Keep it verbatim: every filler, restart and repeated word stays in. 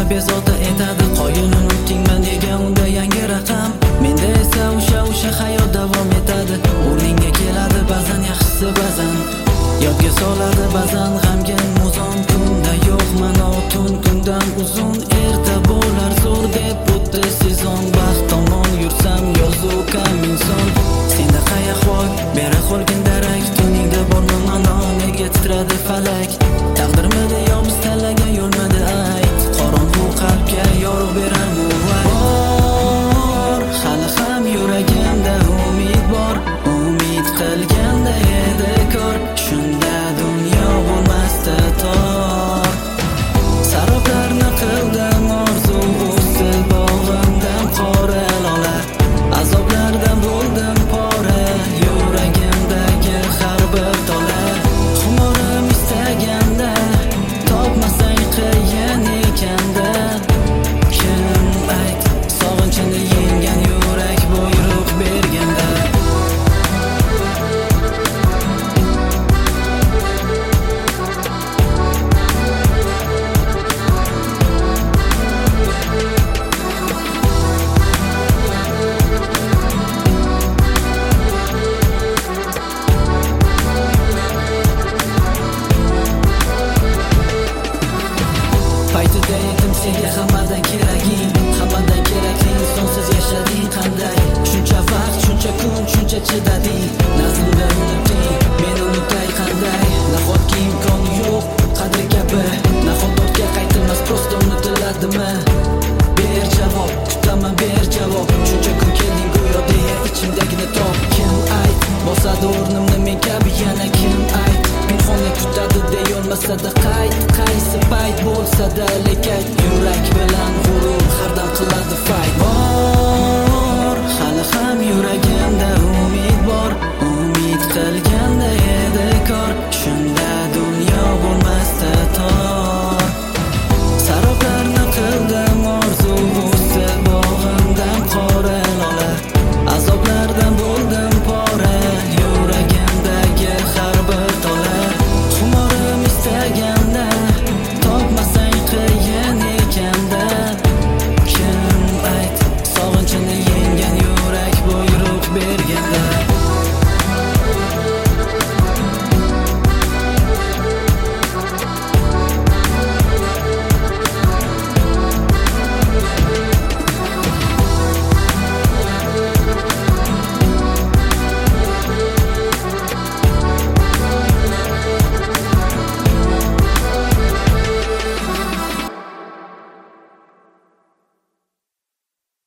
bezovta etadi. Qoyil unutdingmi nega unda yangi raqam? Menda esa o'sha o'sha hayot davom etadi. O'rningga keladi ba'zan yaxshisi, ba'zan yodga soladi, ba'zan g'amgin muzon. Kunda yo'qman tun kundan uzun, erta bo'lar zo'r deb o'tdi sezon. Baxt tomon yursam yozu kam inson. Senda qay ahvol? Bera qolgin darak. Tuningda bormi mano? Nega titradi falak? Taqdirmidi yo biz tanlagan yo'lmidi ayt? Qorong'u qalbga yorug' berarmi bor? Hali ham yuragimda umid bor. Umid qilganda edi kor, shunda dunyo bo'lmasdi tor. Saroblarni qildim orzu, o'sdi bog'imdan qora lola. Azoblardan bo'ldim pora, yuragimdagi har bir tola. Xumorim istaganda topmasang qiyin ekanda. Kim ayt sog'inchini yenggan yurak buyruq berganda. Paytida edim senga hammadan keraging, hammadan kerakli. Sonsiz yashading qanday? Shuncha vaqt, shuncha kun, shuncha chidading. Nazmda unutding, men unutay qanday? Nahotki imkoni yo'q qadri kabi? Nahot ortga qaytilmas, prosta unutiladimi? Ber javob, kutaman ber javob. Shuncha kun kelding go'yo deya ichimdagini top. Kim ayt bosadi o'rnimni men kabi yana? Kim ayt pinhona kutadi deyolmasa-da qayt? Qaysi payt bo'lsa-da